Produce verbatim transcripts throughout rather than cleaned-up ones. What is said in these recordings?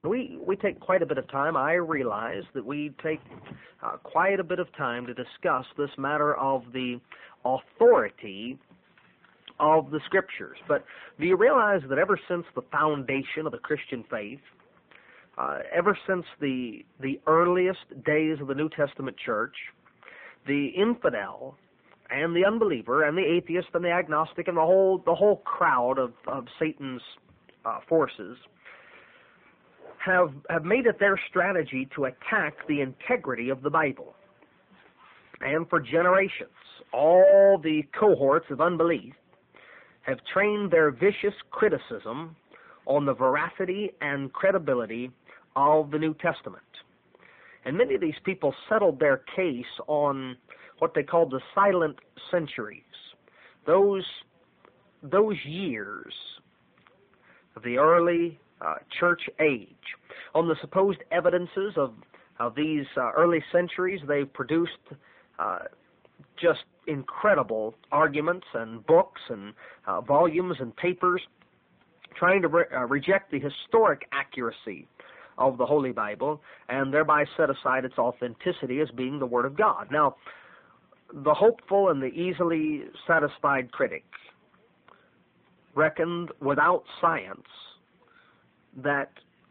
We we take quite a bit of time. I realize that we take uh, quite a bit of time to discuss this matter of the authority of the Scriptures. But do you realize that ever since the foundation of the Christian faith, uh, ever since the the earliest days of the New Testament church, the infidel and the unbeliever and the atheist and the agnostic and the whole the whole crowd of, of Satan's uh, forces have have made it their strategy to attack the integrity of the Bible. And for generations, all the cohorts of unbelief have trained their vicious criticism on the veracity and credibility of the New Testament. And many of these people settled their case on what they called the silent centuries, those those years of the early uh, church age. On the supposed evidences of, of these uh, early centuries, they produced uh, just incredible arguments and books and uh, volumes and papers trying to re uh, reject the historic accuracy of the Holy Bible and thereby set aside its authenticity as being the Word of God. Now, the hopeful and the easily satisfied critic reckoned without science that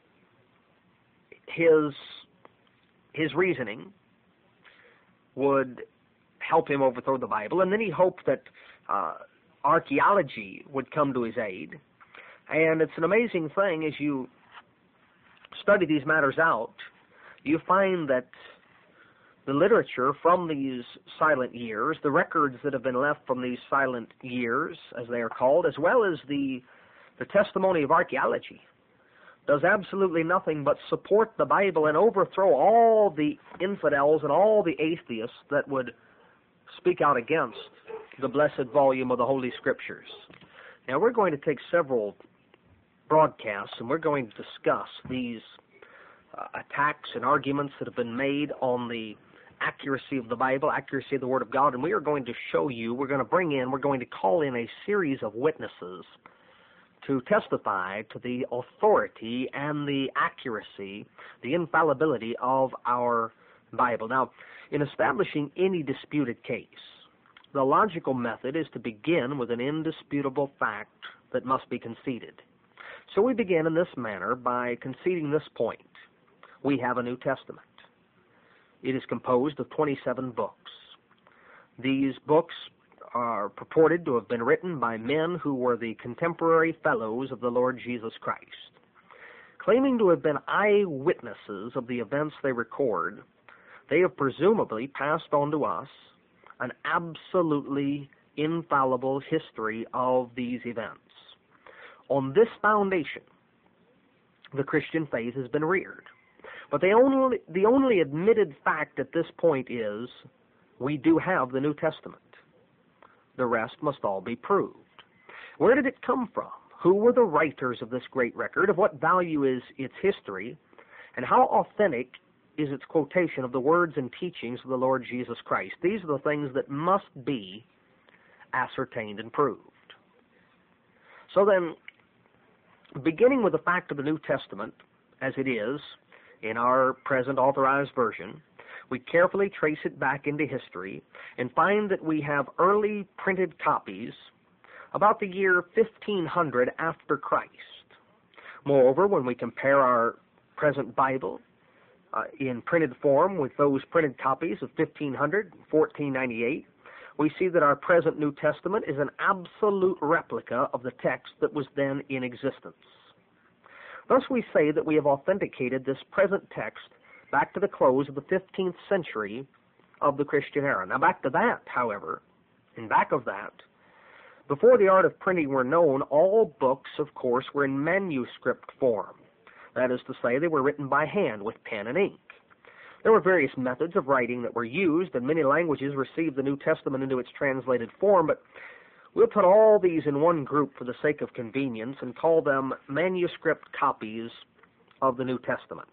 his his reasoning would help him overthrow the Bible, and then he hoped that uh, archaeology would come to his aid. And it's an amazing thing, as you study these matters out, you find that the literature from these silent years, the records that have been left from these silent years, as they are called, as well as the, the testimony of archaeology, does absolutely nothing but support the Bible and overthrow all the infidels and all the atheists that would speak out against the blessed volume of the Holy Scriptures. Now, we're going to take several broadcasts, and we're going to discuss these uh, attacks and arguments that have been made on the accuracy of the Bible, accuracy of the Word of God, and we are going to show you, we're going to bring in, we're going to call in a series of witnesses to testify to the authority and the accuracy, the infallibility of our Bible. Now, in establishing any disputed case, the logical method is to begin with an indisputable fact that must be conceded. So we begin in this manner by conceding this point. We have a New Testament. It is composed of twenty-seven books. These books are purported to have been written by men who were the contemporary fellows of the Lord Jesus Christ. Claiming to have been eyewitnesses of the events they record, they have presumably passed on to us an absolutely infallible history of these events. On this foundation, the Christian faith has been reared. But the only, the only admitted fact at this point is we do have the New Testament. The rest must all be proved. Where did it come from? Who were the writers of this great record? Of what value is its history? And how authentic is its quotation of the words and teachings of the Lord Jesus Christ? These are the things that must be ascertained and proved. So then, beginning with the fact of the New Testament, as it is in our present authorized version, we carefully trace it back into history and find that we have early printed copies about the year fifteen hundred after Christ. Moreover, when we compare our present Bible uh, in printed form with those printed copies of fifteen hundred, fourteen ninety-eight, we see that our present New Testament is an absolute replica of the text that was then in existence. Thus we say that we have authenticated this present text back to the close of the fifteenth century of the Christian era. Now back to that, however, and back of that, before the art of printing were known, all books, of course, were in manuscript form. That is to say, they were written by hand with pen and ink. There were various methods of writing that were used, and many languages received the New Testament into its translated form, but we'll put all these in one group for the sake of convenience and call them manuscript copies of the New Testament.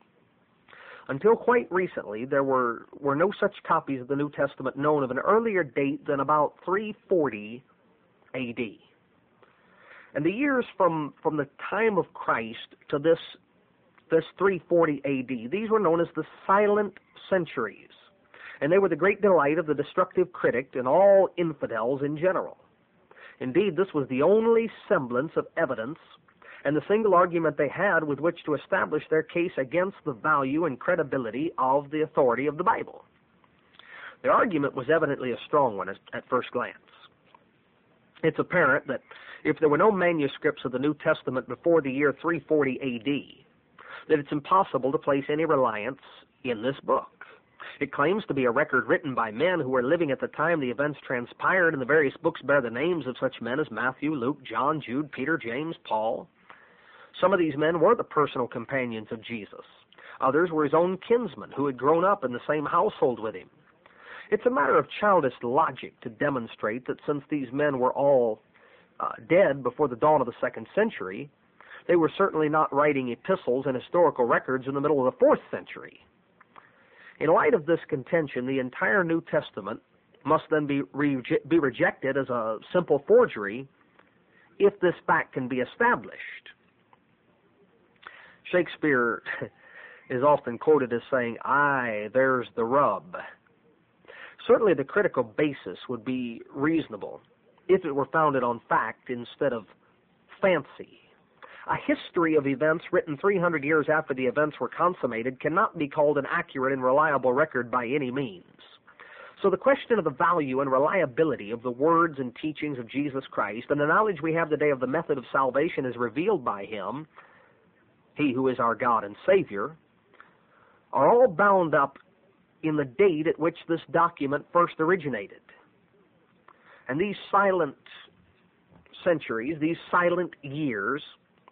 Until quite recently, there were, were no such copies of the New Testament known of an earlier date than about three forty A D. And the years from, from the time of Christ to this this three forty A D, these were known as the silent centuries, and they were the great delight of the destructive critic and all infidels in general. Indeed, this was the only semblance of evidence and the single argument they had with which to establish their case against the value and credibility of the authority of the Bible. Their argument was evidently a strong one at first glance. It's apparent that if there were no manuscripts of the New Testament before the year three forty A D, that it's impossible to place any reliance in this book. It claims to be a record written by men who were living at the time the events transpired, and the various books bear the names of such men as Matthew, Luke, John, Jude, Peter, James, Paul. Some of these men were the personal companions of Jesus. Others were his own kinsmen who had grown up in the same household with him. It's a matter of childish logic to demonstrate that since these men were all uh, dead before the dawn of the second century, they were certainly not writing epistles and historical records in the middle of the fourth century. In light of this contention, the entire New Testament must then be, re- be rejected as a simple forgery if this fact can be established. Shakespeare is often quoted as saying, "Aye, there's the rub." Certainly the critical basis would be reasonable if it were founded on fact instead of fancy. A history of events written three hundred years after the events were consummated cannot be called an accurate and reliable record by any means. So the question of the value and reliability of the words and teachings of Jesus Christ and the knowledge we have today of the method of salvation as revealed by him, he who is our God and Savior, are all bound up in the date at which this document first originated. And these silent centuries, these silent years,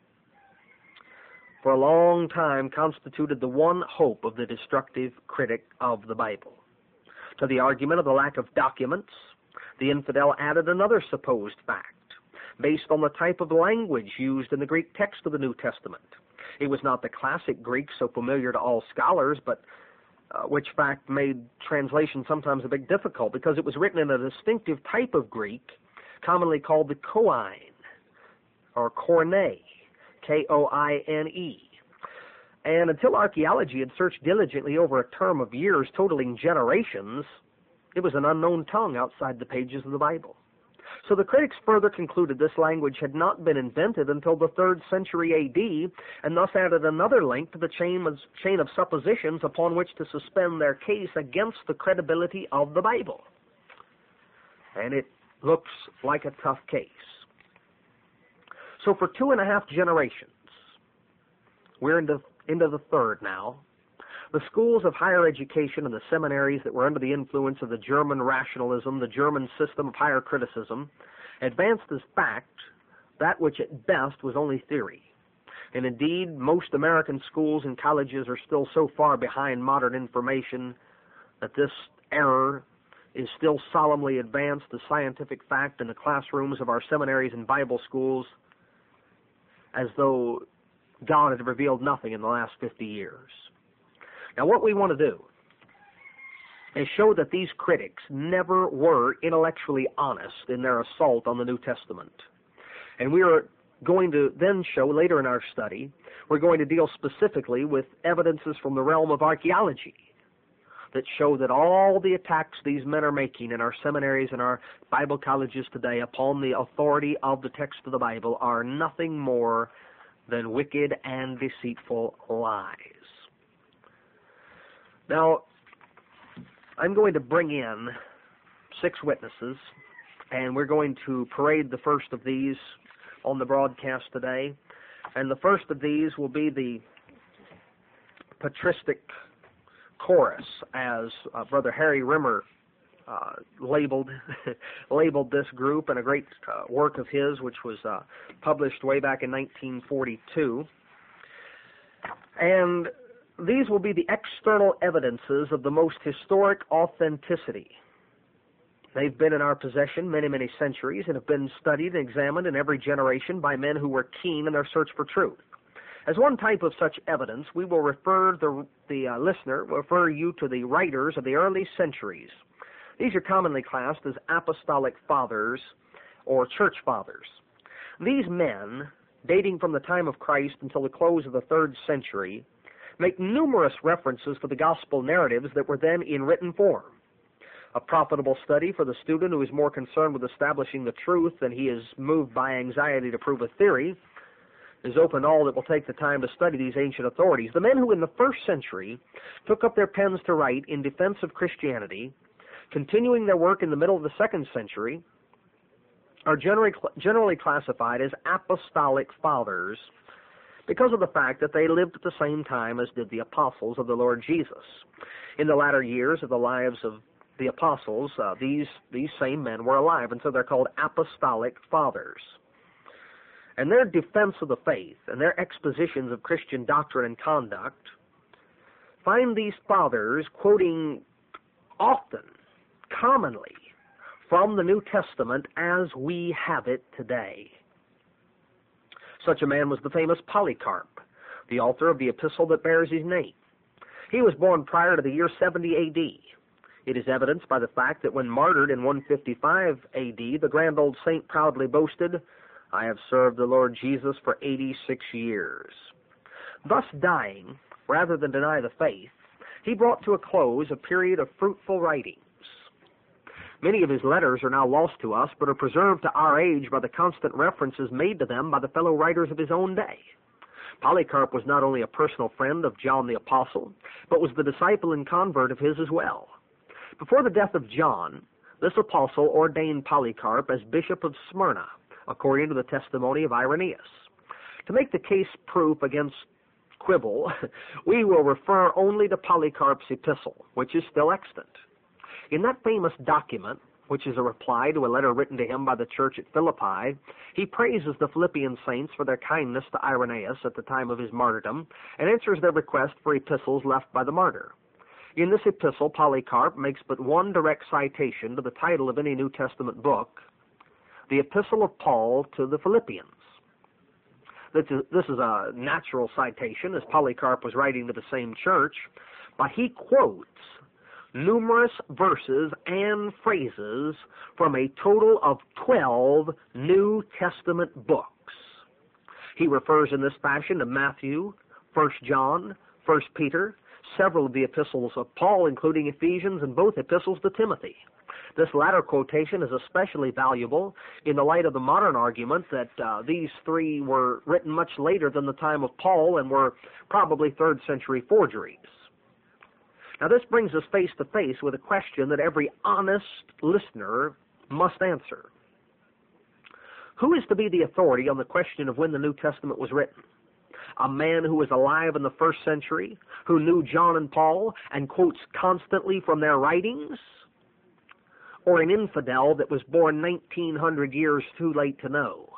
for a long time constituted the one hope of the destructive critic of the Bible. To the argument of the lack of documents, the infidel added another supposed fact, based on the type of language used in the Greek text of the New Testament. It was not the classic Greek so familiar to all scholars, but uh, which fact made translation sometimes a bit difficult because it was written in a distinctive type of Greek, commonly called the Koine, or Koine, K O I N E. And until archaeology had searched diligently over a term of years totaling generations, it was an unknown tongue outside the pages of the Bible. So the critics further concluded this language had not been invented until the third century A D, and thus added another link to the chain of, chain of suppositions upon which to suspend their case against the credibility of the Bible. And it looks like a tough case. So for two and a half generations, we're into, into the third now, the schools of higher education and the seminaries that were under the influence of the German rationalism, the German system of higher criticism, advanced as fact that which at best was only theory. And indeed, most American schools and colleges are still so far behind modern information that this error is still solemnly advanced as scientific fact in the classrooms of our seminaries and Bible schools, as though God had revealed nothing in the last fifty years. Now, what we want to do is show that these critics never were intellectually honest in their assault on the New Testament. And we are going to then show later in our study, we're going to deal specifically with evidences from the realm of archaeology that show that all the attacks these men are making in our seminaries and our Bible colleges today upon the authority of the text of the Bible are nothing more than wicked and deceitful lies. Now, I'm going to bring in six witnesses, and we're going to parade the first of these on the broadcast today. And the first of these will be the patristic chorus, as uh, Brother Harry Rimmer uh, labeled labeled this group in a great uh, work of his, which was uh, published way back in nineteen forty-two. And these will be the external evidences of the most historic authenticity. They've been in our possession many, many centuries and have been studied and examined in every generation by men who were keen in their search for truth. As one type of such evidence, we will refer the, the uh, listener, refer you to the writers of the early centuries. These are commonly classed as apostolic fathers or church fathers. These men dating from the time of Christ until the close of the third century, make numerous references to the gospel narratives that were then in written form. A profitable study for the student who is more concerned with establishing the truth than he is moved by anxiety to prove a theory is open to all that will take the time to study these ancient authorities. The men who in the first century took up their pens to write in defense of Christianity, continuing their work in the middle of the second century, are generally, generally classified as apostolic fathers because of the fact that they lived at the same time as did the apostles of the Lord Jesus. In the latter years of the lives of the apostles, uh, these, these same men were alive, and so they're called apostolic fathers. And their defense of the faith and their expositions of Christian doctrine and conduct find these fathers quoting often, commonly, from the New Testament as we have it today. Such a man was the famous Polycarp, the author of the epistle that bears his name. He was born prior to the year seventy A D. It is evidenced by the fact that when martyred in one fifty-five A D, the grand old saint proudly boasted, "I have served the Lord Jesus for eighty-six years." Thus dying, rather than deny the faith, he brought to a close a period of fruitful writings. Many of his letters are now lost to us, but are preserved to our age by the constant references made to them by the fellow writers of his own day. Polycarp was not only a personal friend of John the Apostle, but was the disciple and convert of his as well. Before the death of John, this apostle ordained Polycarp as Bishop of Smyrna, according to the testimony of Irenaeus. To make the case proof against quibble, we will refer only to Polycarp's epistle, which is still extant. In that famous document, which is a reply to a letter written to him by the church at Philippi, he praises the Philippian saints for their kindness to Irenaeus at the time of his martyrdom, and answers their request for epistles left by the martyr. In this epistle, Polycarp makes but one direct citation to the title of any New Testament book, the Epistle of Paul to the Philippians. This is, this is a natural citation, as Polycarp was writing to the same church, but he quotes numerous verses and phrases from a total of twelve New Testament books. He refers in this fashion to Matthew, First John, First Peter, several of the epistles of Paul, including Ephesians and both epistles to Timothy. This latter quotation is especially valuable in the light of the modern argument that uh, these three were written much later than the time of Paul and were probably third century forgeries. Now, this brings us face to face with a question that every honest listener must answer. Who is to be the authority on the question of when the New Testament was written? A man who was alive in the first century, who knew John and Paul and quotes constantly from their writings? Or an infidel that was born nineteen hundred years too late to know?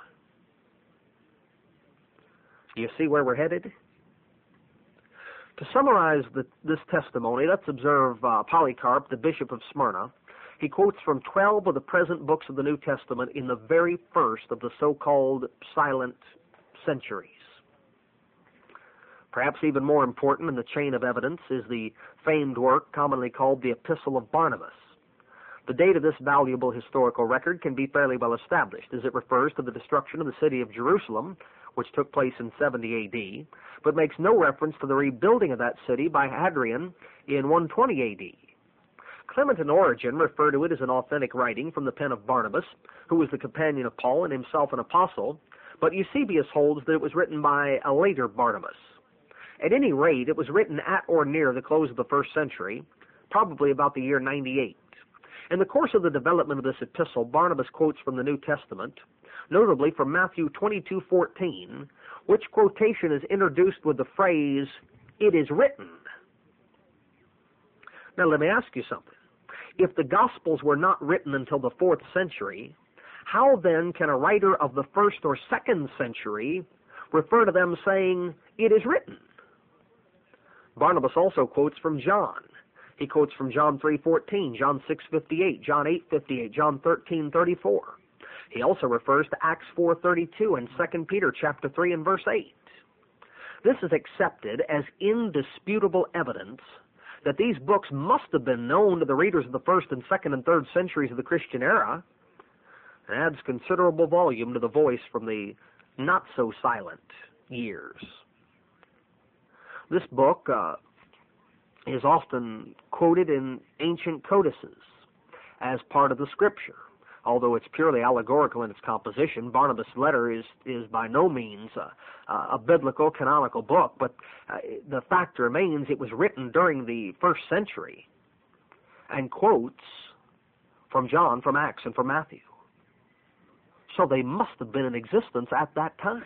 You see where we're headed? To summarize the, this testimony, let's observe uh, Polycarp, the Bishop of Smyrna. He quotes from twelve of the present books of the New Testament in the very first of the so-called silent centuries. Perhaps even more important in the chain of evidence is the famed work commonly called the Epistle of Barnabas. The date of this valuable historical record can be fairly well established, as it refers to the destruction of the city of Jerusalem, which took place in seventy A D, but makes no reference to the rebuilding of that city by Hadrian in one twenty A D. Clement and Origen refer to it as an authentic writing from the pen of Barnabas, who was the companion of Paul and himself an apostle, but Eusebius holds that it was written by a later Barnabas. At any rate, it was written at or near the close of the first century, probably about the year ninety-eight. In the course of the development of this epistle, Barnabas quotes from the New Testament, notably from Matthew twenty-two fourteen, which quotation is introduced with the phrase, "It is written." Now let me ask you something. If the Gospels were not written until the fourth century, how then can a writer of the first or second century refer to them saying, "It is written"? Barnabas also quotes from John. He quotes from John three fourteen, John six fifty-eight, John eight fifty-eight, John thirteen thirty-four. He also refers to Acts four thirty-two and Second Peter chapter three and verse eight. This is accepted as indisputable evidence that these books must have been known to the readers of the first and second and third centuries of the Christian era, and adds considerable volume to the voice from the not-so-silent years. This book uh, is often quoted in ancient codices as part of the Scripture. Although it's purely allegorical in its composition, Barnabas' letter is, is by no means a, a biblical, canonical book, but uh, the fact remains it was written during the first century and quotes from John, from Acts, and from Matthew. So they must have been in existence at that time.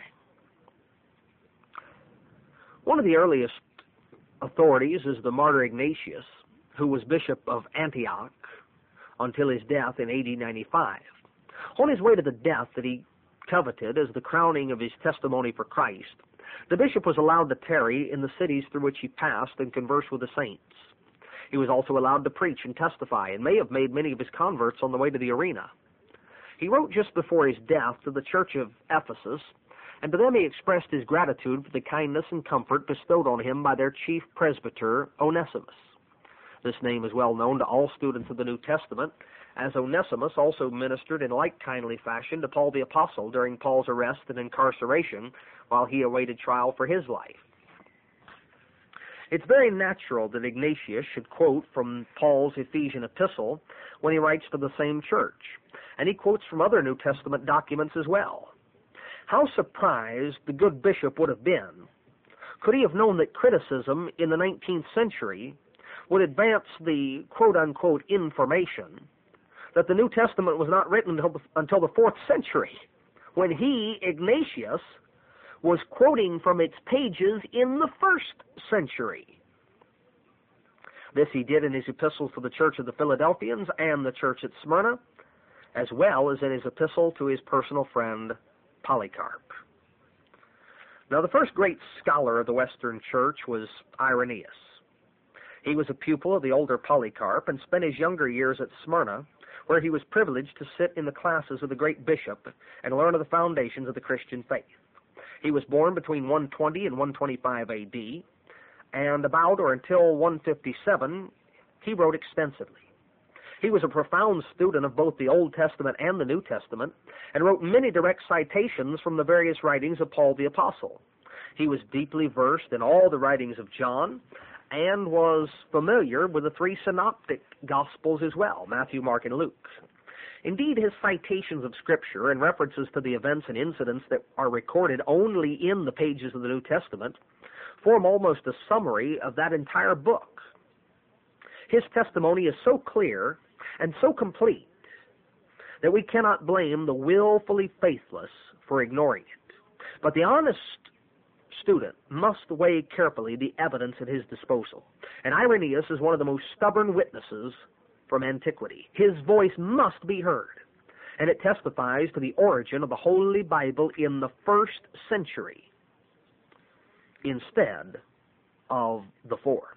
One of the earliest authorities is the martyr Ignatius, who was bishop of Antioch until his death in A D ninety-five. On his way to the death that he coveted as the crowning of his testimony for Christ, the bishop was allowed to tarry in the cities through which he passed and converse with the saints. He was also allowed to preach and testify, and may have made many of his converts on the way to the arena. He wrote just before his death to the church of Ephesus, and to them he expressed his gratitude for the kindness and comfort bestowed on him by their chief presbyter, Onesimus. This name is well known to all students of the New Testament, as Onesimus also ministered in like kindly fashion to Paul the Apostle during Paul's arrest and incarceration while he awaited trial for his life. It's very natural that Ignatius should quote from Paul's Ephesian epistle when he writes to the same church, and he quotes from other New Testament documents as well. How surprised the good bishop would have been could he have known that criticism in the nineteenth century would advance the quote-unquote information that the New Testament was not written until the, until the fourth century, when he, Ignatius, was quoting from its pages in the first century. This he did in his epistles to the church of the Philadelphians and the church at Smyrna, as well as in his epistle to his personal friend Polycarp. Now, the first great scholar of the Western Church was Irenaeus. He was a pupil of the older Polycarp and spent his younger years at Smyrna, where he was privileged to sit in the classes of the great bishop and learn of the foundations of the Christian faith. He was born between one twenty and one twenty-five A D, and about or until one fifty-seven, he wrote extensively. He was a profound student of both the Old Testament and the New Testament, and wrote many direct citations from the various writings of Paul the Apostle. He was deeply versed in all the writings of John, and was familiar with the three synoptic Gospels as well, Matthew, Mark, and Luke. Indeed, his citations of Scripture and references to the events and incidents that are recorded only in the pages of the New Testament form almost a summary of that entire book. His testimony is so clear and so complete that we cannot blame the willfully faithless for ignoring it. But the honest student must weigh carefully the evidence at his disposal. And Irenaeus is one of the most stubborn witnesses from antiquity. His voice must be heard, and it testifies to the origin of the Holy Bible in the first century instead of the fourth.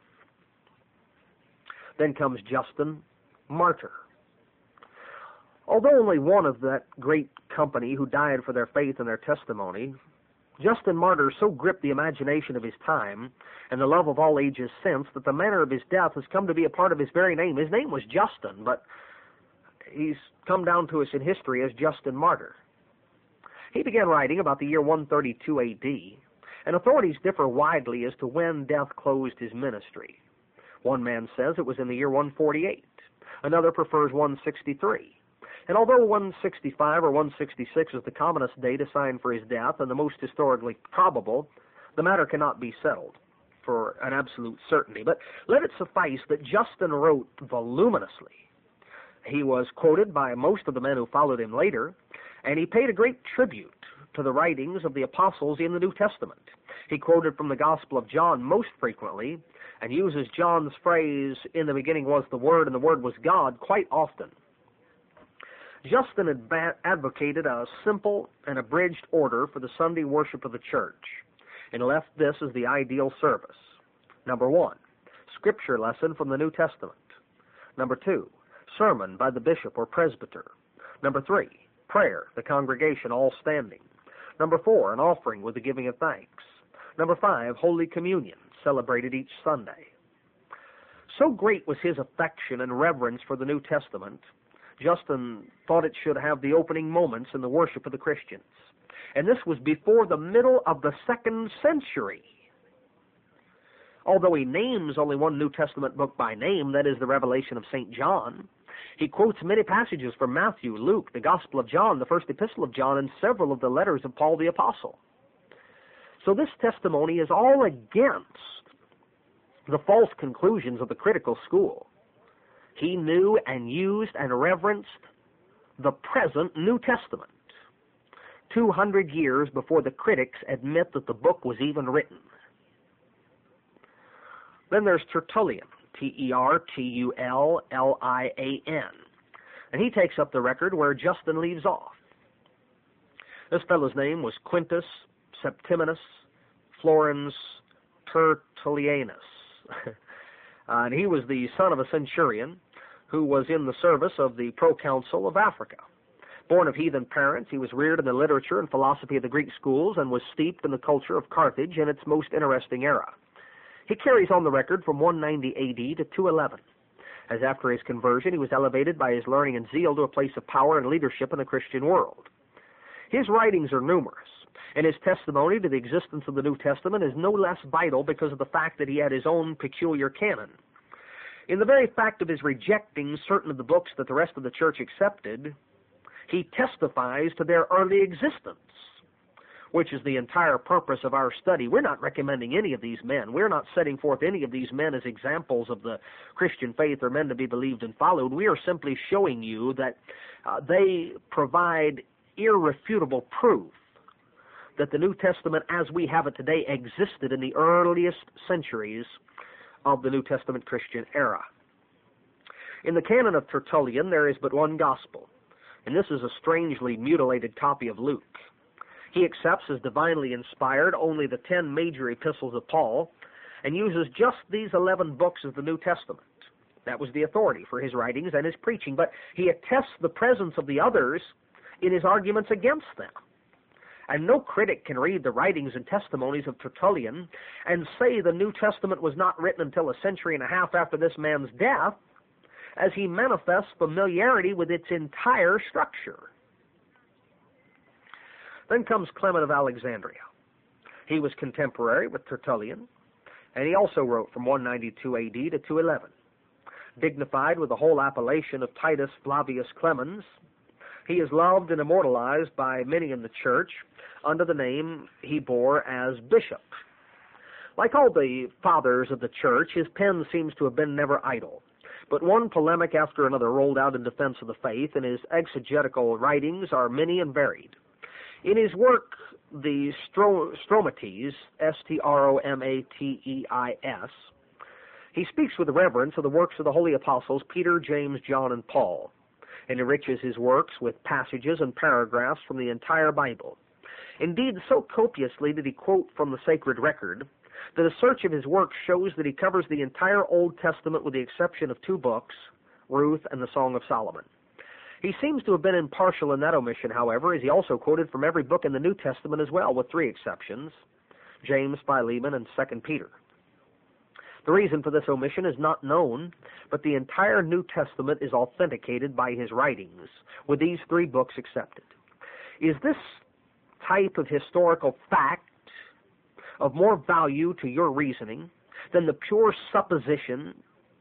Then comes Justin Martyr. Although only one of that great company who died for their faith and their testimony, Justin Martyr so gripped the imagination of his time and the love of all ages since that the manner of his death has come to be a part of his very name. His name was Justin, but he's come down to us in history as Justin Martyr. He began writing about the year one thirty-two A D, and authorities differ widely as to when death closed his ministry. One man says it was in the year one forty-eight. Another prefers one sixty-three. And although one sixty-five or one sixty-six is the commonest date assigned for his death and the most historically probable, the matter cannot be settled for an absolute certainty. But let it suffice that Justin wrote voluminously. He was quoted by most of the men who followed him later, and he paid a great tribute to the writings of the apostles in the New Testament. He quoted from the Gospel of John most frequently, and uses John's phrase, "In the beginning was the Word, and the Word was God," quite often. Justin adv- advocated a simple and abridged order for the Sunday worship of the church, and left this as the ideal service. Number one, Scripture lesson from the New Testament. Number two, sermon by the bishop or presbyter. Number three, prayer, the congregation all standing. Number four, an offering with the giving of thanks. Number five, Holy Communion, celebrated each Sunday. So great was his affection and reverence for the New Testament, Justin thought it should have the opening moments in the worship of the Christians. And this was before the middle of the second century. Although he names only one New Testament book by name, that is the Revelation of Saint John, he quotes many passages from Matthew, Luke, the Gospel of John, the First Epistle of John, and several of the letters of Paul the Apostle. So this testimony is all against the false conclusions of the critical school. He knew and used and reverenced the present New Testament, two hundred years before the critics admit that the book was even written. Then there's Tertullian, T E R T U L L I A N, and he takes up the record where Justin leaves off. This fellow's name was Quintus Septimius Florens Tertullianus, uh, and he was the son of a centurion who was in the service of the proconsul of Africa. Born of heathen parents, he was reared in the literature and philosophy of the Greek schools and was steeped in the culture of Carthage in its most interesting era. He carries on the record from one ninety A D to two eleven, as after his conversion he was elevated by his learning and zeal to a place of power and leadership in the Christian world. His writings are numerous, and his testimony to the existence of the New Testament is no less vital because of the fact that he had his own peculiar canon. In the very fact of his rejecting certain of the books that the rest of the church accepted, he testifies to their early existence, which is the entire purpose of our study. We're not recommending any of these men. We're not setting forth any of these men as examples of the Christian faith or men to be believed and followed. We are simply showing you that uh, they provide irrefutable proof that the New Testament as we have it today existed in the earliest centuries of the New Testament Christian era. In the canon of Tertullian, there is but one gospel, and this is a strangely mutilated copy of Luke. He accepts as divinely inspired only the ten major epistles of Paul and uses just these eleven books of the New Testament. That was the authority for his writings and his preaching, but he attests the presence of the others in his arguments against them. And no critic can read the writings and testimonies of Tertullian and say the New Testament was not written until a century and a half after this man's death, as he manifests familiarity with its entire structure. Then comes Clement of Alexandria. He was contemporary with Tertullian, and he also wrote from one ninety-two A D to two eleven. Dignified with the whole appellation of Titus Flavius Clemens, he is loved and immortalized by many in the church under the name he bore as bishop. Like all the fathers of the church, his pen seems to have been never idle, but one polemic after another rolled out in defense of the faith, and his exegetical writings are many and varied. In his work, the Stro- Stromates, S T R O M A T E I S, he speaks with reverence of the works of the holy apostles Peter, James, John, and Paul, and enriches his works with passages and paragraphs from the entire Bible. Indeed, so copiously did he quote from the sacred record that a search of his work shows that he covers the entire Old Testament with the exception of two books, Ruth and the Song of Solomon. He seems to have been impartial in that omission, however, as he also quoted from every book in the New Testament as well, with three exceptions, James, Philemon, and Second Peter. The reason for this omission is not known, but the entire New Testament is authenticated by his writings, with these three books accepted. Is this type of historical fact of more value to your reasoning than the pure supposition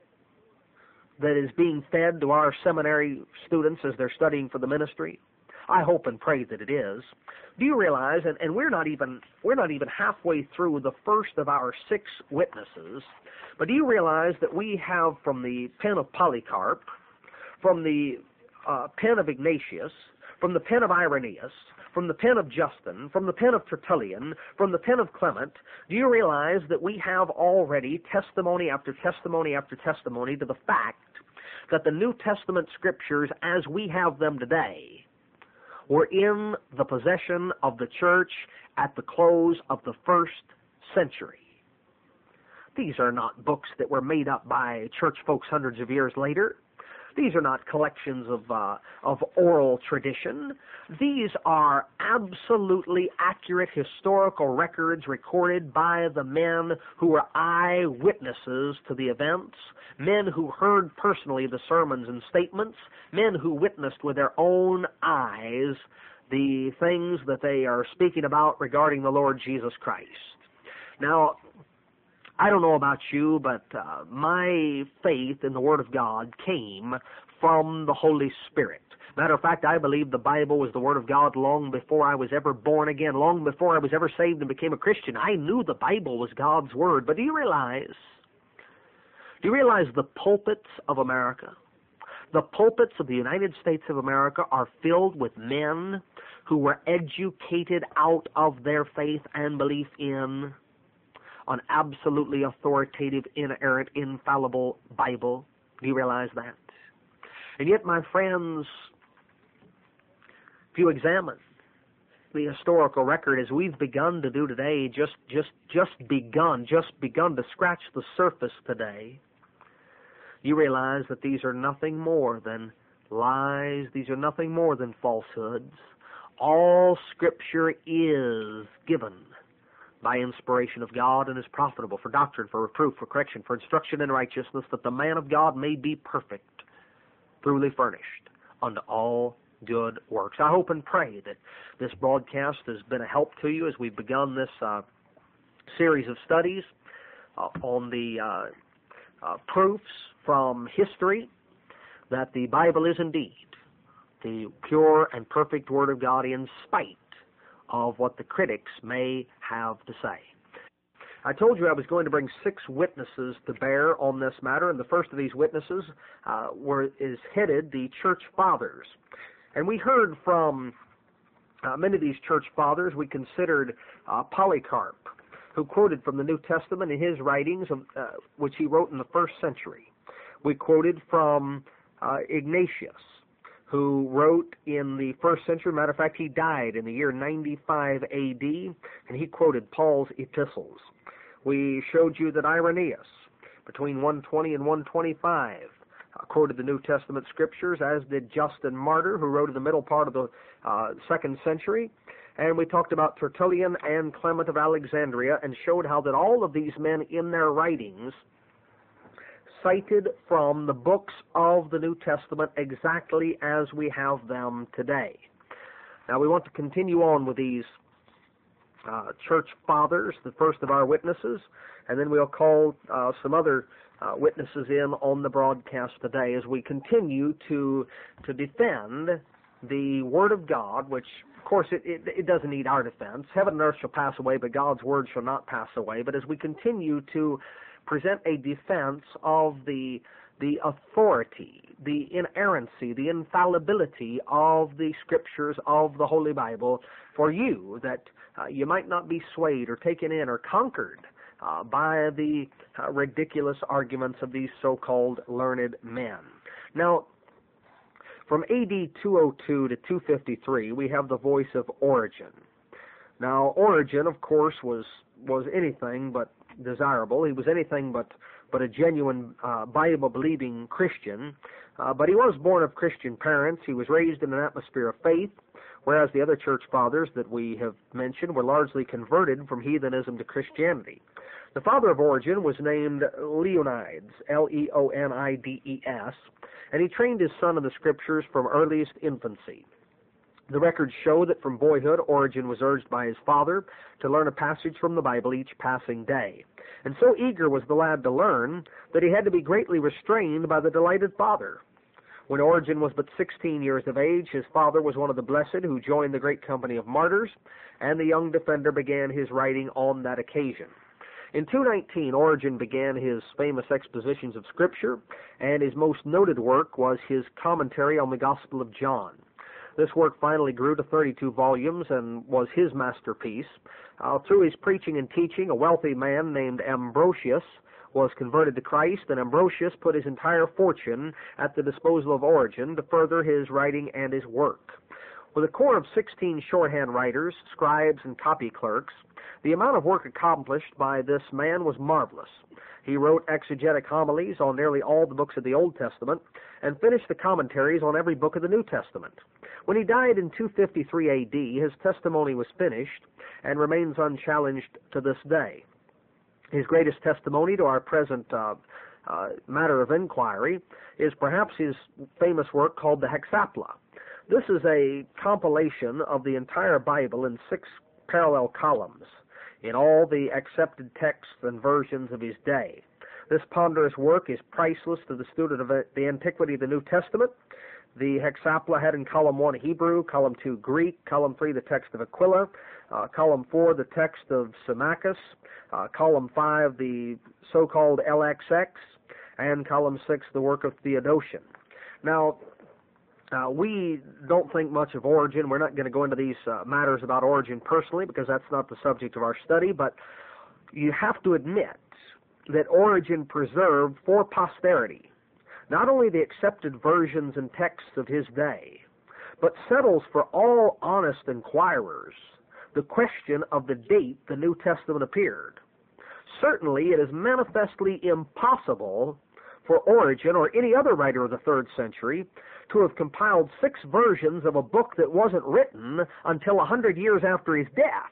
that is being fed to our seminary students as they're studying for the ministry? I hope and pray that it is. Do you realize, and, and we're not even we're not even halfway through the first of our six witnesses, but do you realize that we have from the pen of Polycarp, from the uh, pen of Ignatius, from the pen of Irenaeus, from the pen of Justin, from the pen of Tertullian, from the pen of Clement, do you realize that we have already testimony after testimony after testimony to the fact that the New Testament scriptures as we have them today were in the possession of the church at the close of the first century? These are not books that were made up by church folks hundreds of years later. These are not collections of uh, of oral tradition. These are absolutely accurate historical records recorded by the men who were eyewitnesses to the events, men who heard personally the sermons and statements, men who witnessed with their own eyes the things that they are speaking about regarding the Lord Jesus Christ. Now, I don't know about you, but uh, my faith in the Word of God came from the Holy Spirit. Matter of fact, I believe the Bible was the Word of God long before I was ever born again, long before I was ever saved and became a Christian. I knew the Bible was God's Word. But do you realize, do you realize the pulpits of America, the pulpits of the United States of America are filled with men who were educated out of their faith and belief in an absolutely authoritative, inerrant, infallible Bible? Do you realize that? And yet, my friends, if you examine the historical record as we've begun to do today, just just just begun, just begun to scratch the surface today, you realize that these are nothing more than lies. These are nothing more than falsehoods. All Scripture is given by inspiration of God and is profitable for doctrine, for reproof, for correction, for instruction in righteousness, that the man of God may be perfect, truly furnished unto all good works. I hope and pray that this broadcast has been a help to you as we've begun this uh, series of studies uh, on the uh, uh, proofs from history that the Bible is indeed the pure and perfect Word of God, in spite of what the critics may have to say. I told you I was going to bring six witnesses to bear on this matter, and the first of these witnesses uh, were is headed the Church Fathers. And we heard from uh, many of these Church Fathers. We considered uh, Polycarp, who quoted from the New Testament in his writings, of, uh, which he wrote in the first century. We quoted from uh, Ignatius, who wrote in the first century. Matter of fact, he died in the year ninety-five A D, and he quoted Paul's epistles. We showed you that Irenaeus, between one twenty and one twenty-five, uh, quoted the New Testament Scriptures, as did Justin Martyr, who wrote in the middle part of the uh, second century. And we talked about Tertullian and Clement of Alexandria, and showed how that all of these men in their writings cited from the books of the New Testament exactly as we have them today. Now, we want to continue on with these uh, church fathers, the first of our witnesses, and then we'll call uh, some other uh, witnesses in on the broadcast today as we continue to to defend the Word of God, which, of course, it, it, it doesn't need our defense. Heaven and earth shall pass away, but God's Word shall not pass away. But as we continue to present a defense of the the authority, the inerrancy, the infallibility of the Scriptures of the Holy Bible for you, that uh, you might not be swayed or taken in or conquered uh, by the uh, ridiculous arguments of these so-called learned men. Now, from A D two oh two to two fifty-three, we have the voice of Origen. Now, Origen, of course, was was anything but desirable. He was anything but but a genuine uh, Bible-believing Christian. Uh, but he was born of Christian parents. He was raised in an atmosphere of faith, whereas the other church fathers that we have mentioned were largely converted from heathenism to Christianity. The father of Origen was named Leonides, L E O N I D E S, and he trained his son in the Scriptures from earliest infancy. The records show that from boyhood, Origen was urged by his father to learn a passage from the Bible each passing day. And so eager was the lad to learn that he had to be greatly restrained by the delighted father. When Origen was but sixteen years of age, his father was one of the blessed who joined the great company of martyrs, and the young defender began his writing on that occasion. In two nineteen, Origen began his famous expositions of Scripture, and his most noted work was his commentary on the Gospel of John. This work finally grew to thirty-two volumes and was his masterpiece. Uh, through his preaching and teaching, a wealthy man named Ambrosius was converted to Christ, and Ambrosius put his entire fortune at the disposal of Origen to further his writing and his work. With a corps of sixteen shorthand writers, scribes, and copy clerks, the amount of work accomplished by this man was marvelous. He wrote exegetic homilies on nearly all the books of the Old Testament and finished the commentaries on every book of the New Testament. When he died in two fifty-three A D, his testimony was finished and remains unchallenged to this day. His greatest testimony to our present uh, uh, matter of inquiry is perhaps his famous work called the Hexapla. This is a compilation of the entire Bible in six parallel columns in all the accepted texts and versions of his day. This ponderous work is priceless to the student of the antiquity of the New Testament. The Hexapla had in column one Hebrew, column two Greek, column three the text of Aquila, uh, column four the text of Symmachus, uh, column five the so-called L X X, and column six the work of Theodotion. Now, uh, we don't think much of Origen. We're not going to go into these uh, matters about Origen personally because that's not the subject of our study, but you have to admit that Origen preserved for posterity not only the accepted versions and texts of his day, but settles for all honest inquirers the question of the date the New Testament appeared. Certainly, it is manifestly impossible for Origen or any other writer of the third century to have compiled six versions of a book that wasn't written until a hundred years after his death.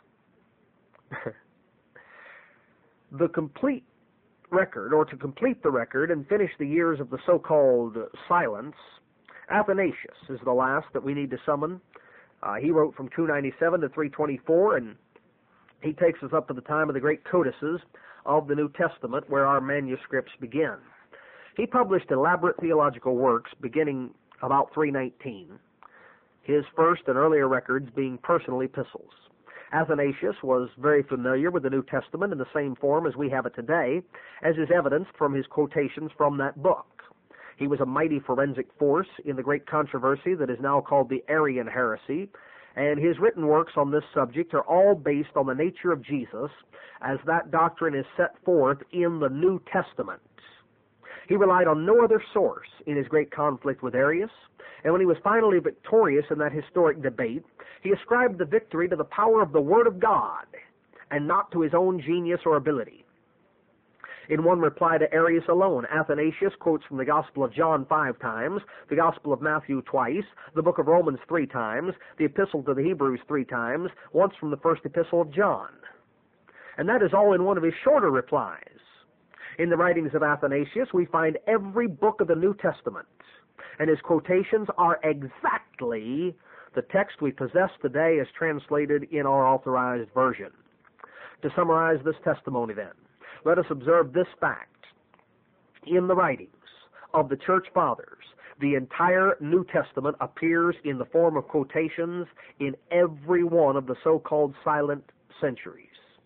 The complete record, or to complete the record and finish the years of the so-called silence, Athanasius is the last that we need to summon. Uh, he wrote from two ninety-seven to three twenty-four, and he takes us up to the time of the great codices of the New Testament, where our manuscripts begin. He published elaborate theological works beginning about three nineteen, his first and earlier records being personal epistles. Athanasius was very familiar with the New Testament in the same form as we have it today, as is evidenced from his quotations from that book. He was a mighty forensic force in the great controversy that is now called the Arian heresy, and his written works on this subject are all based on the nature of Jesus as that doctrine is set forth in the New Testament. He relied on no other source in his great conflict with Arius, and when he was finally victorious in that historic debate, he ascribed the victory to the power of the Word of God and not to his own genius or ability. In one reply to Arius alone, Athanasius quotes from the Gospel of John five times, the Gospel of Matthew twice, the book of Romans three times, the Epistle to the Hebrews three times, once from the first Epistle of John. And that is all in one of his shorter replies. In the writings of Athanasius, we find every book of the New Testament, and his quotations are exactly the text we possess today as translated in our authorized version. To summarize this testimony, then, let us observe this fact. In the writings of the Church Fathers, the entire New Testament appears in the form of quotations in every one of the so-called silent centuries.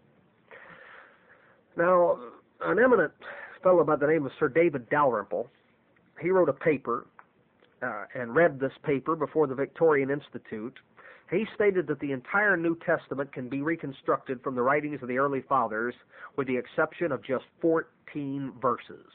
Now, an eminent fellow by the name of Sir David Dalrymple, he wrote a paper uh, and read this paper before the Victorian Institute. He stated that the entire New Testament can be reconstructed from the writings of the early fathers with the exception of just fourteen verses.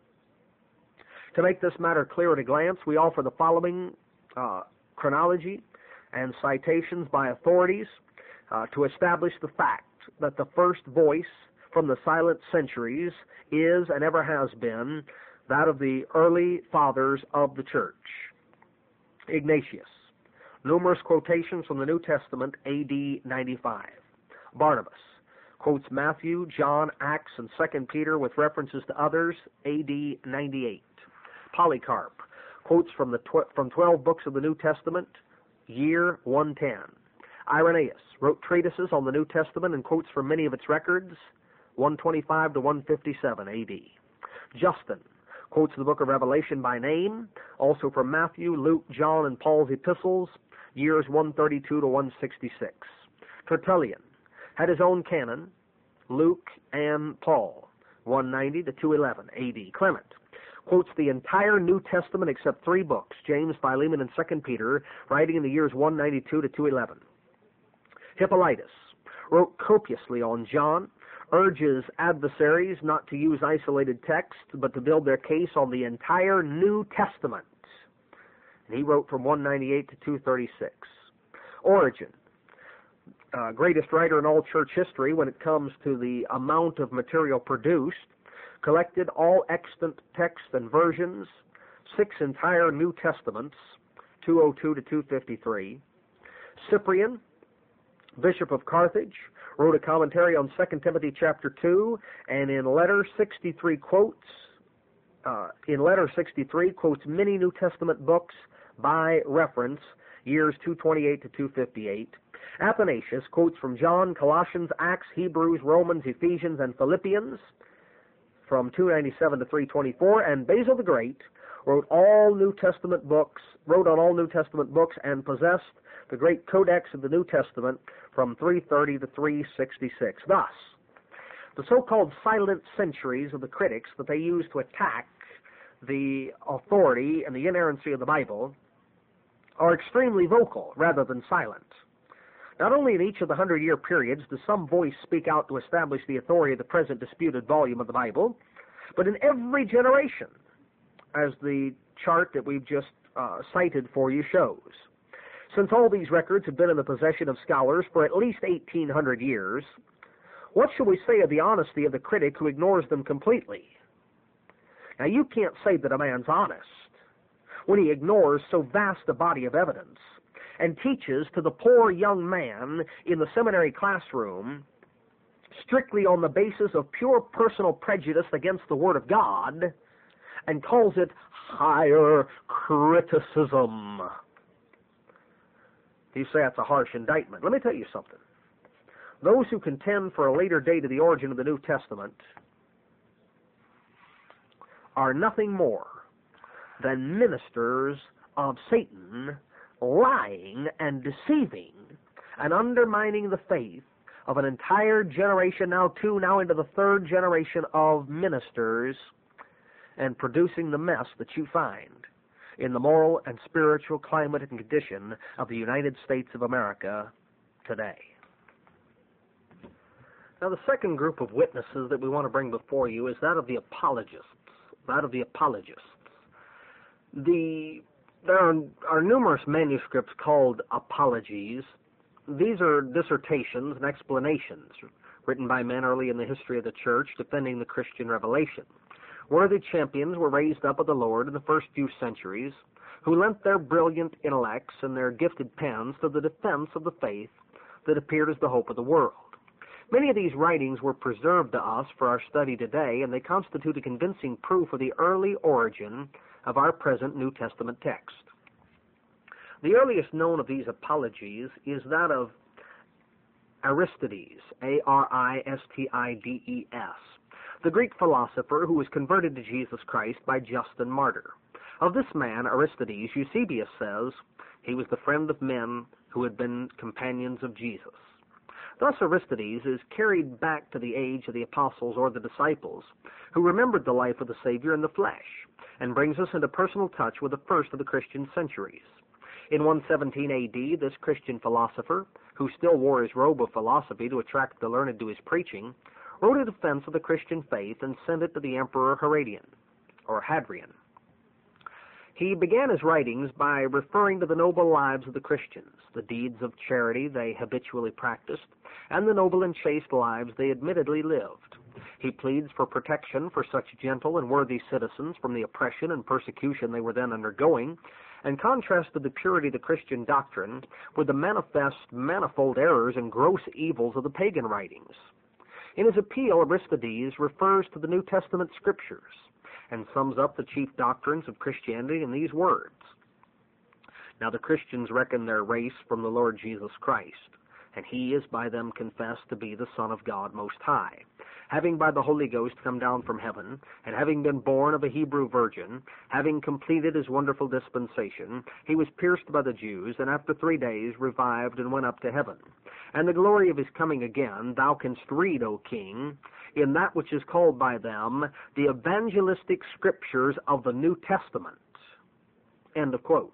To make this matter clear at a glance, we offer the following uh, chronology and citations by authorities uh, to establish the fact that the first voice from the silent centuries is and ever has been that of the early fathers of the church. Ignatius. Numerous quotations from the New Testament, A D ninety-five. Barnabas quotes Matthew, John, Acts, and Second Peter with references to others, A D ninety-eight. Polycarp quotes from the tw- from twelve books of the New Testament, year one ten. Irenaeus wrote treatises on the New Testament and quotes from many of its records, one twenty-five to one fifty-seven A D. Justin quotes the book of Revelation by name, also from Matthew, Luke, John, and Paul's epistles, years one thirty-two to one sixty-six. Tertullian had his own canon, Luke and Paul, one ninety to two eleven A D. Clement quotes the entire New Testament except three books, James, Philemon, and Second Peter, writing in the years one ninety-two to two eleven. Hippolytus wrote copiously on John, urges adversaries not to use isolated texts, but to build their case on the entire New Testament. And he wrote from one ninety-eight to two thirty-six. Origen, uh, greatest writer in all church history when it comes to the amount of material produced, collected all extant texts and versions, six entire New Testaments, two oh two to two fifty-three. Cyprian, Bishop of Carthage, wrote a commentary on Second Timothy chapter two, and in letter sixty-three quotes, uh, in letter sixty-three quotes many New Testament books by reference, years two twenty-eight to two fifty-eight. Athanasius quotes from John, Colossians, Acts, Hebrews, Romans, Ephesians, and Philippians from two ninety-seven to three twenty-four, and Basil the Great wrote all New Testament books, wrote on all New Testament books, and possessed the great Codex of the New Testament from three thirty to three sixty-six. Thus, the so-called silent centuries of the critics that they use to attack the authority and the inerrancy of the Bible are extremely vocal rather than silent. Not only in each of the hundred-year periods does some voice speak out to establish the authority of the present disputed volume of the Bible, but in every generation, as the chart that we've just uh, cited for you shows. Since all these records have been in the possession of scholars for at least eighteen hundred years, what shall we say of the honesty of the critic who ignores them completely? Now, you can't say that a man's honest when he ignores so vast a body of evidence and teaches to the poor young man in the seminary classroom strictly on the basis of pure personal prejudice against the Word of God and calls it higher criticism. You say that's a harsh indictment. Let me tell you something. Those who contend for a later date of the origin of the New Testament are nothing more than ministers of Satan, lying and deceiving and undermining the faith of an entire generation, now two, now into the third generation of ministers, and producing the mess that you find in the moral and spiritual climate and condition of the United States of America today. Now, the second group of witnesses that we want to bring before you is that of the apologists. That of the apologists. The, there are, are numerous manuscripts called apologies. These are dissertations and explanations written by men early in the history of the church defending the Christian revelation. Worthy champions were raised up of the Lord in the first few centuries, who lent their brilliant intellects and their gifted pens to the defense of the faith that appeared as the hope of the world. Many of these writings were preserved to us for our study today, and they constitute a convincing proof of the early origin of our present New Testament text. The earliest known of these apologies is that of Aristides, A R I S T I D E S, the Greek philosopher who was converted to Jesus Christ by Justin Martyr. Of this man, Aristides, Eusebius says he was the friend of men who had been companions of Jesus. Thus, Aristides is carried back to the age of the apostles or the disciples, who remembered the life of the Savior in the flesh, and brings us into personal touch with the first of the Christian centuries. In one seventeen A D, this Christian philosopher, who still wore his robe of philosophy to attract the learned to his preaching, wrote a defense of the Christian faith and sent it to the Emperor Hadrian, or Hadrian. He began his writings by referring to the noble lives of the Christians, the deeds of charity they habitually practiced, and the noble and chaste lives they admittedly lived. He pleads for protection for such gentle and worthy citizens from the oppression and persecution they were then undergoing, and contrasted the purity of the Christian doctrine with the manifest, manifold errors and gross evils of the pagan writings. In his appeal, Aristides refers to the New Testament scriptures and sums up the chief doctrines of Christianity in these words. Now the Christians reckon their race from the Lord Jesus Christ, and he is by them confessed to be the Son of God Most High, having by the Holy Ghost come down from heaven, and having been born of a Hebrew virgin, having completed his wonderful dispensation, he was pierced by the Jews, and after three days revived and went up to heaven. And the glory of his coming again thou canst read, O King, in that which is called by them the evangelistic scriptures of the New Testament. End of quote.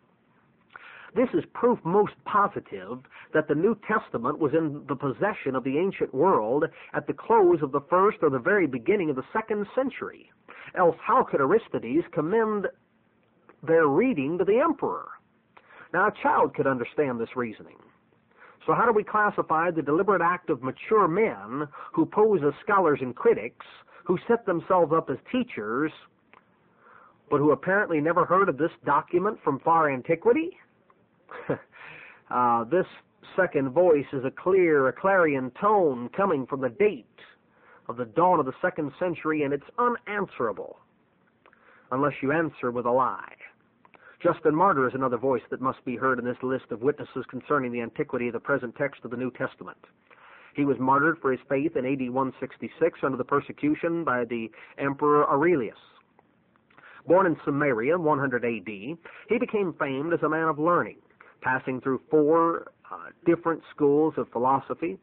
This is proof most positive that the New Testament was in the possession of the ancient world at the close of the first or the very beginning of the second century. Else how could Aristides commend their reading to the emperor? Now a child could understand this reasoning. So how do we classify the deliberate act of mature men who pose as scholars and critics, who set themselves up as teachers, but who apparently never heard of this document from far antiquity? uh, this second voice is a clear, a clarion tone coming from the date of the dawn of the second century, and it's unanswerable unless you answer with a lie. Justin Martyr is another voice that must be heard in this list of witnesses concerning the antiquity of the present text of the New Testament. He was martyred for his faith in A D one sixty-six under the persecution by the Emperor Aurelius. Born in Samaria in one hundred A D, he became famed as a man of learning, passing through four uh, different schools of philosophy,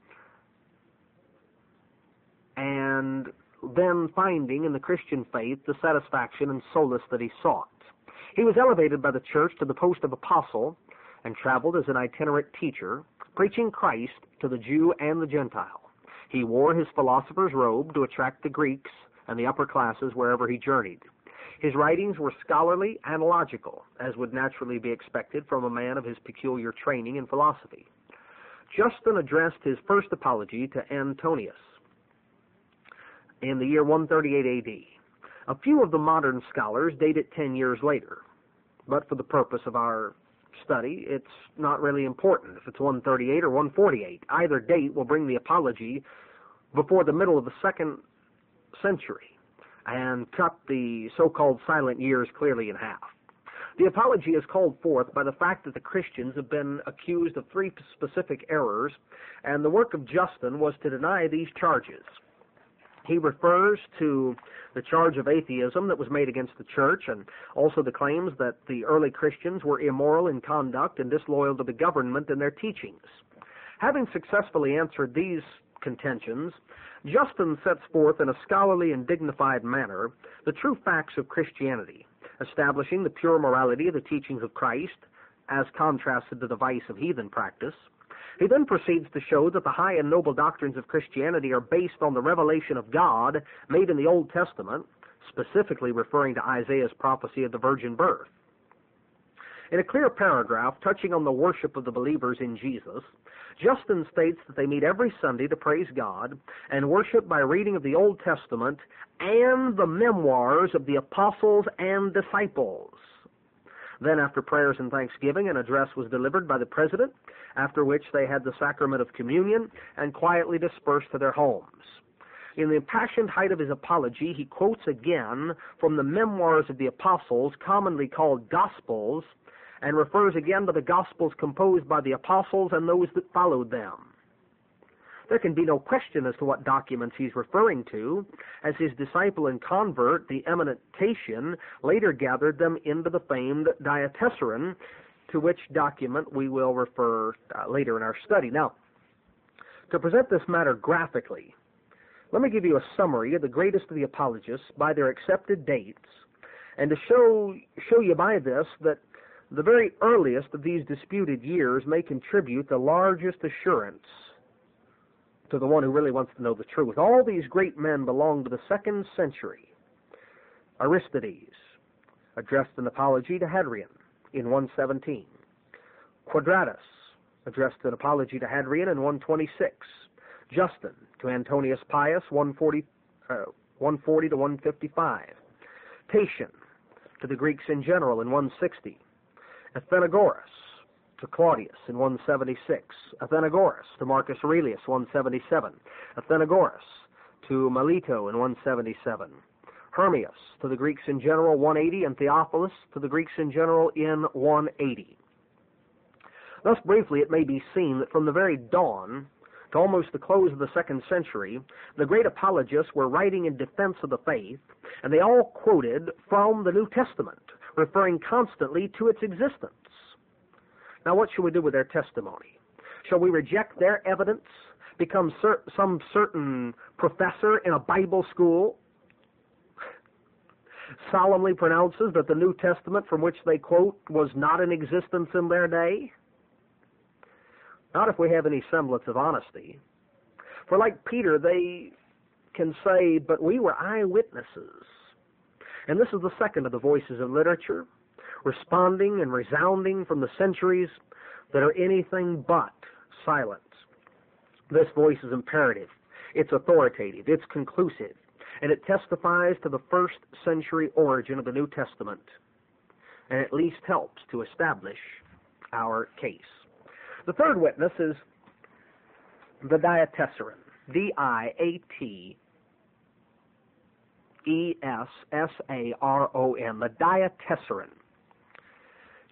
and then finding in the Christian faith the satisfaction and solace that he sought. He was elevated by the church to the post of apostle and traveled as an itinerant teacher, preaching Christ to the Jew and the Gentile. He wore his philosopher's robe to attract the Greeks and the upper classes wherever he journeyed. His writings were scholarly and logical, as would naturally be expected from a man of his peculiar training in philosophy. Justin addressed his first apology to Antonius in the year one thirty-eight A D. A few of the modern scholars date it ten years later, but for the purpose of our study, it's not really important if it's one thirty-eight or one forty-eight. Either date will bring the apology before the middle of the second century and cut the so-called silent years clearly in half. The apology is called forth by the fact that the Christians have been accused of three specific errors, and the work of Justin was to deny these charges. He refers to the charge of atheism that was made against the church, and also the claims that the early Christians were immoral in conduct and disloyal to the government in their teachings. Having successfully answered these contentions, Justin sets forth in a scholarly and dignified manner the true facts of Christianity, establishing the pure morality of the teachings of Christ as contrasted to the vice of heathen practice. He then proceeds to show that the high and noble doctrines of Christianity are based on the revelation of God made in the Old Testament, specifically referring to Isaiah's prophecy of the virgin birth. In a clear paragraph touching on the worship of the believers in Jesus, Justin states that they meet every Sunday to praise God and worship by reading of the Old Testament and the memoirs of the apostles and disciples. Then, after prayers and thanksgiving, an address was delivered by the president, after which they had the sacrament of communion and quietly dispersed to their homes. In the impassioned height of his apology, he quotes again from the memoirs of the apostles, commonly called Gospels, and refers again to the Gospels composed by the apostles and those that followed them. There can be no question as to what documents he's referring to, as his disciple and convert, the eminent Tatian, later gathered them into the famed Diatessaron, to which document we will refer uh, later in our study. Now, to present this matter graphically, let me give you a summary of the greatest of the apologists by their accepted dates, and to show, show you by this that the very earliest of these disputed years may contribute the largest assurance to the one who really wants to know the truth. All these great men belong to the second century. Aristides addressed an apology to Hadrian in one seventeen. Quadratus addressed an apology to Hadrian in one twenty-six. Justin to Antonius Pius, one forty, uh, one forty to one fifty-five. Tatian to the Greeks in general in one sixty. Athenagoras to Claudius in one seventy-six. Athenagoras to Marcus Aurelius, one seventy-seven. Athenagoras to Melito in one seventy-seven. Hermias to the Greeks in general, one eighty, and Theophilus to the Greeks in general in one eighty. Thus, briefly, it may be seen that from the very dawn to almost the close of the second century, the great apologists were writing in defense of the faith, and they all quoted from the New Testament, referring constantly to its existence. Now, what shall we do with their testimony? Shall we reject their evidence, become cer- some certain professor in a Bible school solemnly pronounces that the New Testament from which they quote was not in existence in their day? Not if we have any semblance of honesty. For like Peter, they can say, but we were eyewitnesses. And this is the second of the voices of literature, responding and resounding from the centuries that are anything but silent. This voice is imperative, it's authoritative, it's conclusive, and it testifies to the first century origin of the New Testament, and at least helps to establish our case. The third witness is the Diatessaron, D I A T E S S A R O N, the Diatessaron.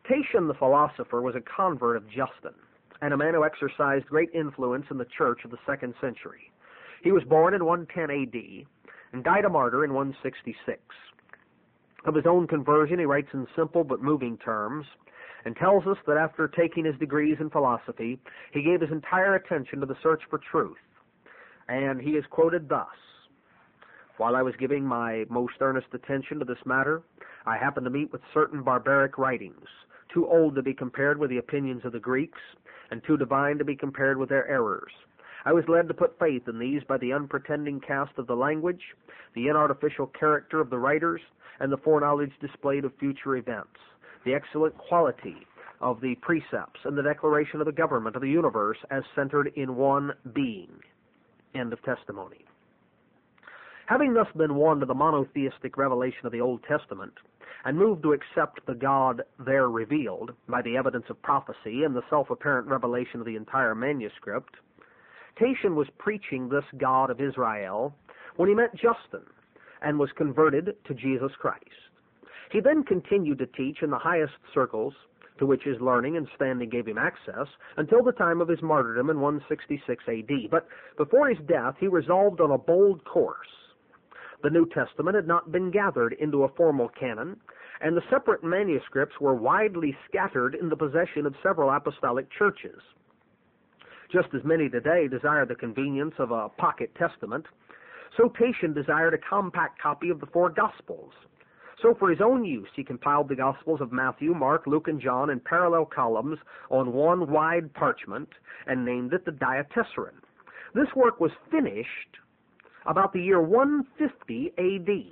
Tatian the philosopher was a convert of Justin, and a man who exercised great influence in the church of the second century. He was born in one ten A D and died a martyr in one sixty-six. Of his own conversion, he writes in simple but moving terms, and tells us that after taking his degrees in philosophy, he gave his entire attention to the search for truth. And he is quoted thus: "While I was giving my most earnest attention to this matter, I happened to meet with certain barbaric writings, too old to be compared with the opinions of the Greeks, and too divine to be compared with their errors. I was led to put faith in these by the unpretending cast of the language, the inartificial character of the writers, and the foreknowledge displayed of future events, the excellent quality of the precepts, and the declaration of the government of the universe as centered in one being." End of testimony. Having thus been won to the monotheistic revelation of the Old Testament, and moved to accept the God there revealed by the evidence of prophecy and the self-apparent revelation of the entire manuscript, Tatian was preaching this God of Israel when he met Justin and was converted to Jesus Christ. He then continued to teach in the highest circles to which his learning and standing gave him access until the time of his martyrdom in one sixty-six A D. But before his death, he resolved on a bold course. The New Testament had not been gathered into a formal canon, and the separate manuscripts were widely scattered in the possession of several apostolic churches. Just as many today desire the convenience of a pocket testament, so Tatian desired a compact copy of the four Gospels. So for his own use, he compiled the Gospels of Matthew, Mark, Luke, and John in parallel columns on one wide parchment and named it the Diatessaron. This work was finished about the year one fifty A D,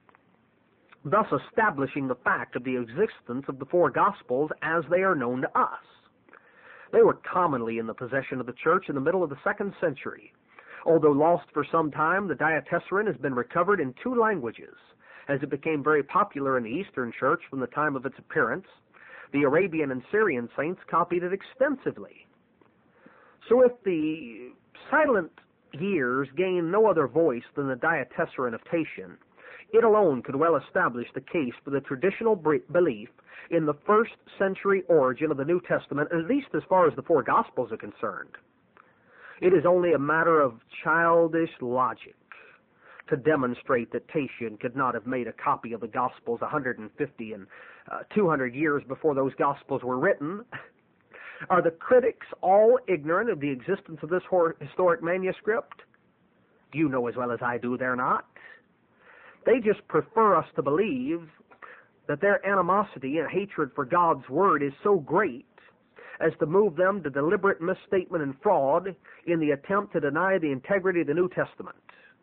thus establishing the fact of the existence of the four Gospels as they are known to us. They were commonly in the possession of the church in the middle of the second century. Although lost for some time, the Diatessaron has been recovered in two languages, as it became very popular in the Eastern Church from the time of its appearance. The Arabian and Syrian saints copied it extensively. So if the silent years gain no other voice than the Diatessaron of Tatian, it alone could well establish the case for the traditional belief in the first century origin of the New Testament, at least as far as the four Gospels are concerned. It is only a matter of childish logic to demonstrate that Tatian could not have made a copy of the Gospels one hundred fifty and uh, two hundred years before those Gospels were written. Are the critics all ignorant of the existence of this historic manuscript? You know as well as I do they're not. They just prefer us to believe that their animosity and hatred for God's Word is so great as to move them to deliberate misstatement and fraud in the attempt to deny the integrity of the New Testament.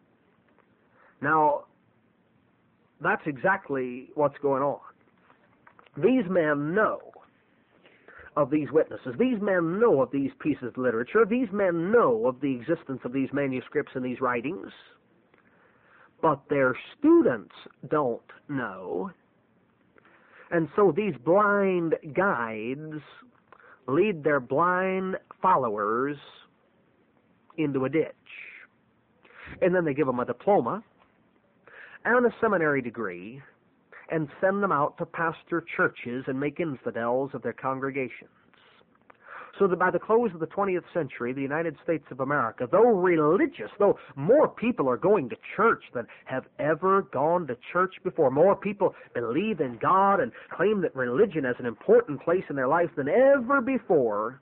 Now, that's exactly what's going on. These men know of these witnesses. These men know of these pieces of literature. These men know of the existence of these manuscripts and these writings. But their students don't know. And so these blind guides lead their blind followers into a ditch. And then they give them a diploma and a seminary degree and send them out to pastor churches and make infidels of their congregations. So that by the close of the twentieth century, the United States of America, though religious, though more people are going to church than have ever gone to church before, more people believe in God and claim that religion has an important place in their life than ever before,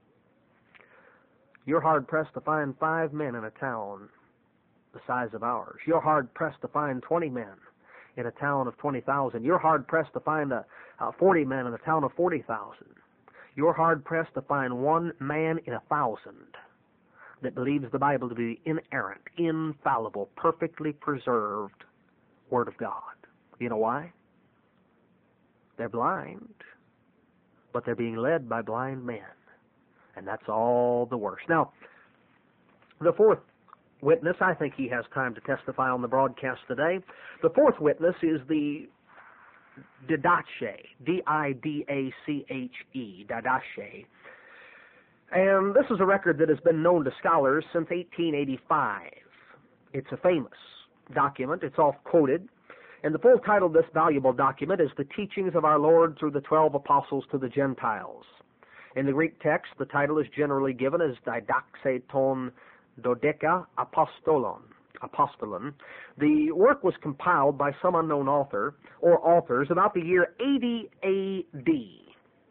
you're hard-pressed to find five men in a town the size of ours. You're hard-pressed to find twenty men in a town of twenty thousand. You're hard-pressed to find a, a forty men in a town of forty thousand. You're hard-pressed to find one man in a thousand that believes the Bible to be inerrant, infallible, perfectly preserved Word of God. You know why? They're blind, but they're being led by blind men. And that's all the worse. Now, the fourth witness, I think he has time to testify on the broadcast today. The fourth witness is the Didache, D I D A C H E, Didache. And this is a record that has been known to scholars since eighteen eighty-five. It's a famous document. It's oft quoted. And the full title of this valuable document is The Teachings of Our Lord Through the Twelve Apostles to the Gentiles. In the Greek text, the title is generally given as Didaxe ton Dodeca Apostolon. Apostolon. The work was compiled by some unknown author or authors about the year eighty A D.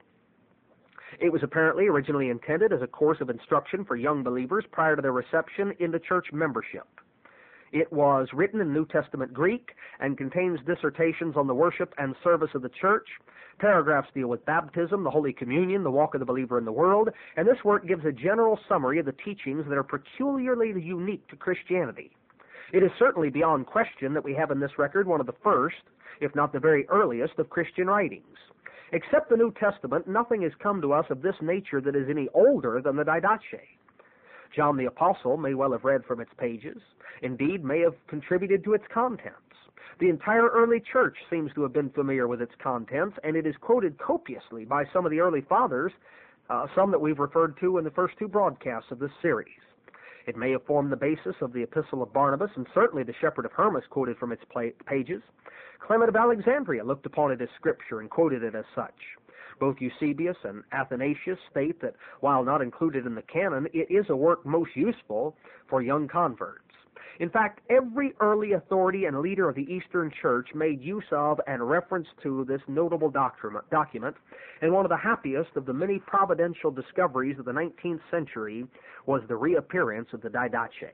It was apparently originally intended as a course of instruction for young believers prior to their reception into church membership. It was written in New Testament Greek and contains dissertations on the worship and service of the church. Paragraphs deal with baptism, the Holy Communion, the walk of the believer in the world, and this work gives a general summary of the teachings that are peculiarly unique to Christianity. It is certainly beyond question that we have in this record one of the first, if not the very earliest, of Christian writings. Except the New Testament, nothing has come to us of this nature that is any older than the Didache. John the Apostle may well have read from its pages, indeed may have contributed to its contents. The entire early church seems to have been familiar with its contents, and it is quoted copiously by some of the early fathers, uh, some that we've referred to in the first two broadcasts of this series. It may have formed the basis of the Epistle of Barnabas, and certainly the Shepherd of Hermas quoted from its pages. Clement of Alexandria looked upon it as Scripture and quoted it as such. Both Eusebius and Athanasius state that, while not included in the canon, it is a work most useful for young converts. In fact, every early authority and leader of the Eastern Church made use of and reference to this notable document, and one of the happiest of the many providential discoveries of the nineteenth century was the reappearance of the Didache.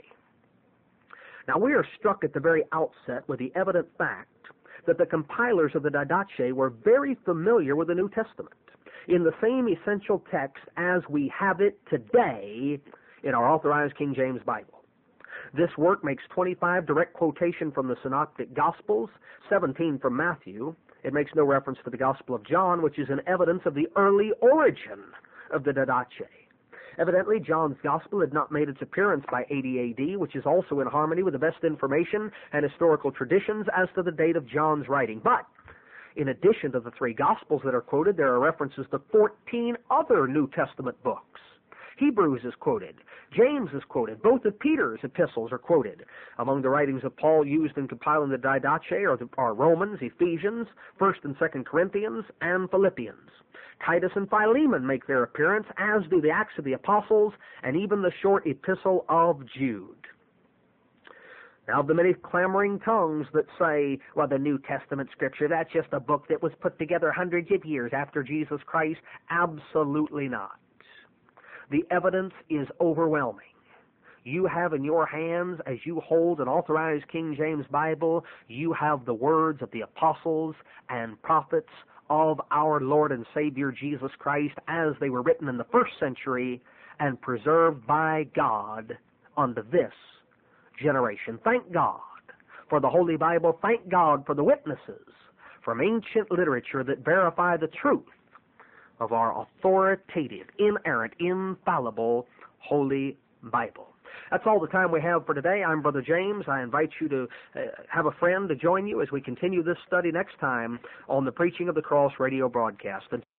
Now, we are struck at the very outset with the evident fact that the compilers of the Didache were very familiar with the New Testament in the same essential text as we have it today in our authorized King James Bible. This work makes twenty-five direct quotation from the Synoptic Gospels, seventeen from Matthew. It makes no reference to the Gospel of John, which is an evidence of the early origin of the Didache. Evidently, John's Gospel had not made its appearance by eighty A D, which is also in harmony with the best information and historical traditions as to the date of John's writing. But, in addition to the three Gospels that are quoted, there are references to fourteen other New Testament books. Hebrews is quoted. James is quoted. Both of Peter's epistles are quoted. Among the writings of Paul used in compiling the Didache are, the, are Romans, Ephesians, First and Second Corinthians, and Philippians. Titus and Philemon make their appearance, as do the Acts of the Apostles, and even the short epistle of Jude. Now, the many clamoring tongues that say, well, the New Testament Scripture, that's just a book that was put together hundreds of years after Jesus Christ, absolutely not. The evidence is overwhelming. You have in your hands, as you hold an authorized King James Bible, you have the words of the apostles and prophets of our Lord and Savior Jesus Christ as they were written in the first century and preserved by God unto this generation. Thank God for the Holy Bible. Thank God for the witnesses from ancient literature that verify the truth of our authoritative, inerrant, infallible Holy Bible. That's all the time we have for today. I'm Brother James. I invite you to uh, have a friend to join you as we continue this study next time on the Preaching of the Cross radio broadcast.